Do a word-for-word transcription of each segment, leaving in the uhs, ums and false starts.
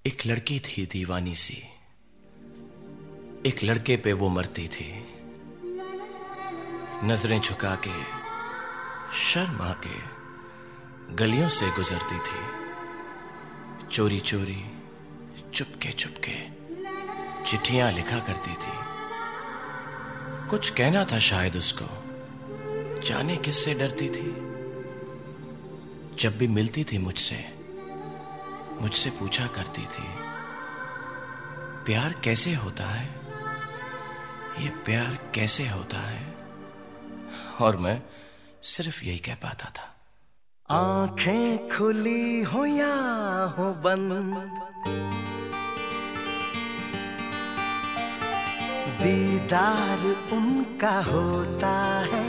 एक लड़की थी दीवानी सी, एक लड़के पे वो मरती थी। नजरें झुका के शर्मा के गलियों से गुजरती थी। चोरी चोरी चुपके चुपके चिट्ठियां लिखा करती थी। कुछ कहना था शायद उसको, जाने किससे डरती थी। जब भी मिलती थी मुझसे मुझसे पूछा करती थी, प्यार कैसे होता है, ये प्यार कैसे होता है। और मैं सिर्फ यही कह पाता था। आंखें खुली हो या हो बंद, दीदार उनका होता है।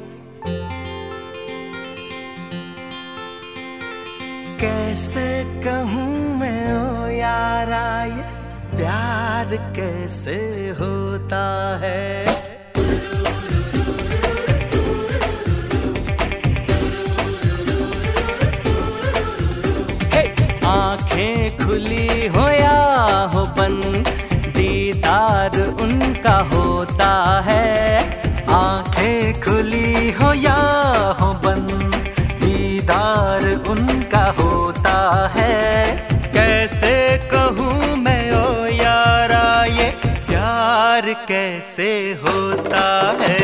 कैसे कहूँ मैं ओ यारा, ये प्यार कैसे होता है। आंखें खुली हो या हो बंद, दीदार उनका होता है। आंखें खुली हो या हो बंद, दीदार उनका होता है। कैसे कहूँ मैं ओ यारा, ये प्यार कैसे होता है।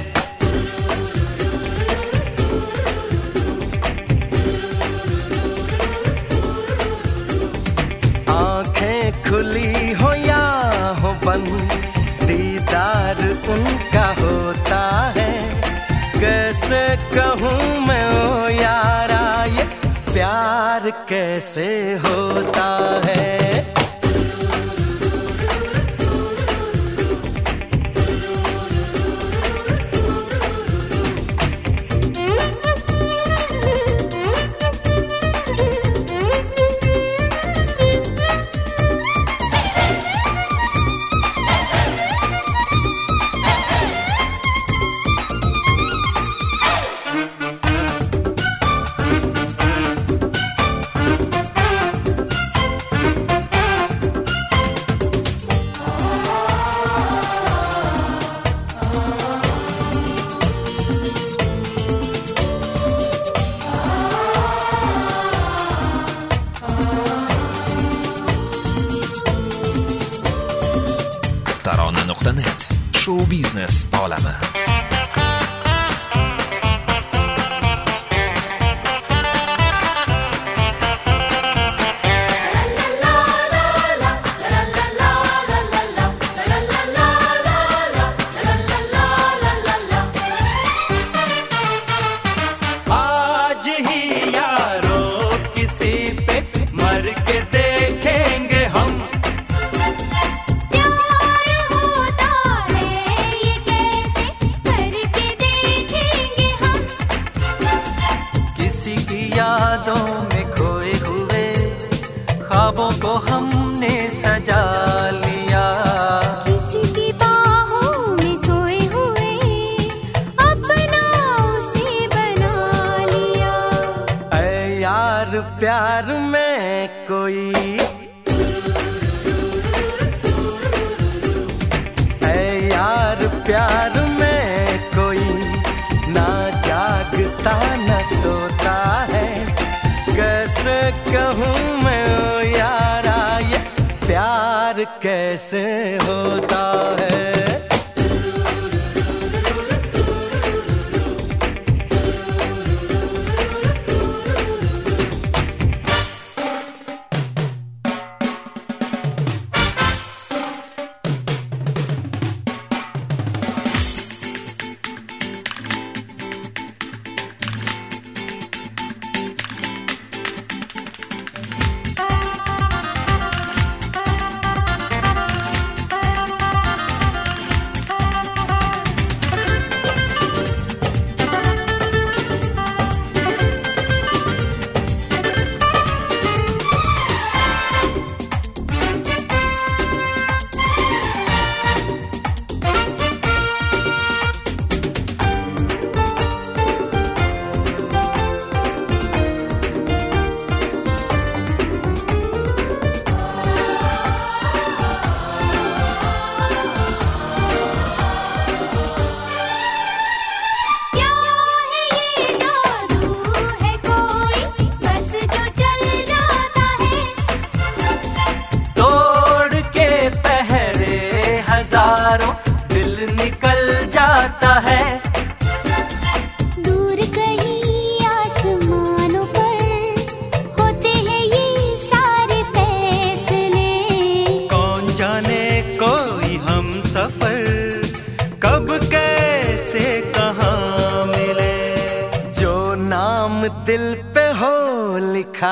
खुली हो या हो बंद, दीदार उनका होता है। कैसे कहूँ मैं ओ यारा, ये प्यार कैसे होता है। ترانه نقطه نت شو بیزنس عالمه. आज ही यारों किसी पे मर के देखेंगे हम। यादों में खोए हुए ख्वाबों को हमने सजा लिया। किसी की बाहों में सोए हुए अपना उसे बना लिया। ऐ यार प्यार में कोई, ऐ यार प्यार में कोई ना जागता न सोता है। कैसे कहूँ मैं ओ यारा, ये प्यार कैसे होता है। हजारों दिल निकल जाता है। दूर कहीं आसमानों पर होते हैं ये सारे फैसले। कौन जाने कोई हम सफर कब कैसे कहाँ मिले। जो नाम दिल पे हो लिखा,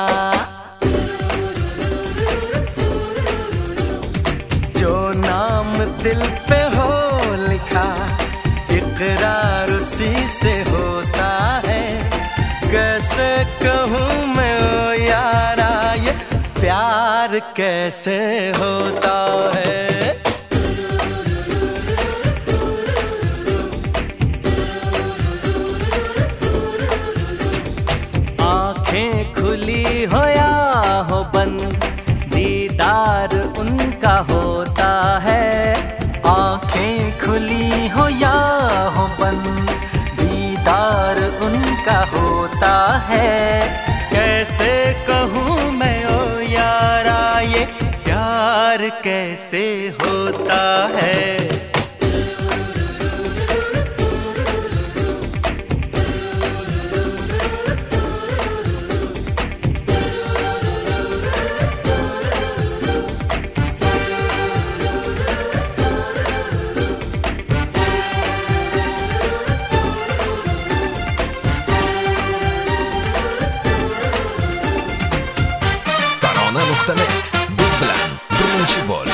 जो नाम दिल पे हो लिखा, इकरार उसी से होता है। कैसे कहूँ मैं ओ यारा ये प्यार कैसे होता है। आंखें खुली हो या हो बंद, दीदार उनका होता है। आंखें खुली हो या हो बंद, दीदार उनका होता है। कैसे कहूँ मैं ओ यारा ये प्यार कैसे होता है। ترانه نقطه نت. بیز بلند برنچی بول.